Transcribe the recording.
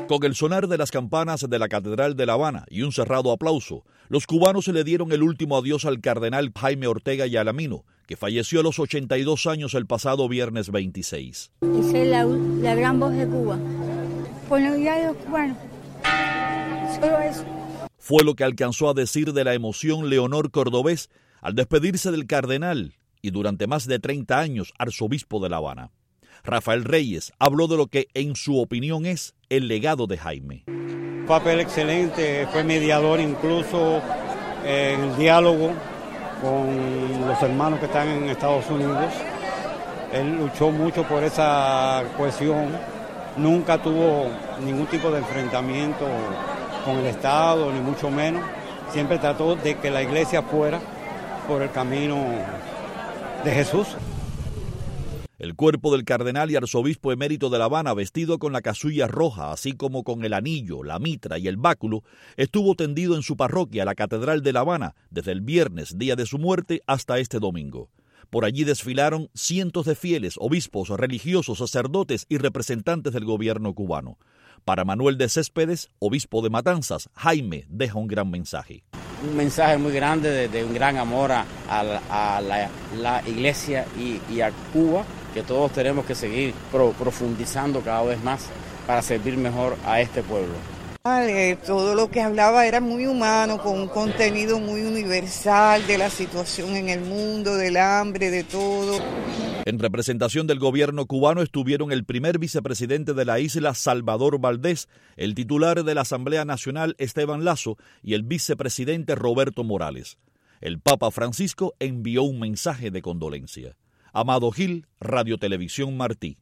Con el sonar de las campanas de la Catedral de La Habana y un cerrado aplauso, los cubanos se le dieron el último adiós al cardenal Jaime Ortega y Alamino, que falleció a los 82 años el pasado viernes 26. Esa es la gran voz de Cuba. Por la unidad de los cubanos. Solo eso. Fue lo que alcanzó a decir de la emoción Leonor Cordobés al despedirse del cardenal y durante más de 30 años arzobispo de La Habana. Rafael Reyes habló de lo que en su opinión es el legado de Jaime. Un papel excelente, fue mediador incluso en el diálogo con los hermanos que están en Estados Unidos. Él luchó mucho por esa cohesión, nunca tuvo ningún tipo de enfrentamiento con el Estado, ni mucho menos. Siempre trató de que la iglesia fuera por el camino de Jesús. El cuerpo del cardenal y arzobispo emérito de La Habana, vestido con la casulla roja, así como con el anillo, la mitra y el báculo, estuvo tendido en su parroquia, la Catedral de La Habana, desde el viernes, día de su muerte, hasta este domingo. Por allí desfilaron cientos de fieles, obispos, religiosos, sacerdotes y representantes del gobierno cubano. Para Manuel de Céspedes, obispo de Matanzas, Jaime deja un gran mensaje. Un mensaje muy grande de un gran amor a la iglesia y a Cuba, que todos tenemos que seguir profundizando cada vez más para servir mejor a este pueblo. Todo lo que hablaba era muy humano, con un contenido muy universal de la situación en el mundo, del hambre, de todo. En representación del gobierno cubano estuvieron el primer vicepresidente de la isla, Salvador Valdés, el titular de la Asamblea Nacional, Esteban Lazo, y el vicepresidente Roberto Morales. El Papa Francisco envió un mensaje de condolencia. Amado Gil, Radio Televisión Martí.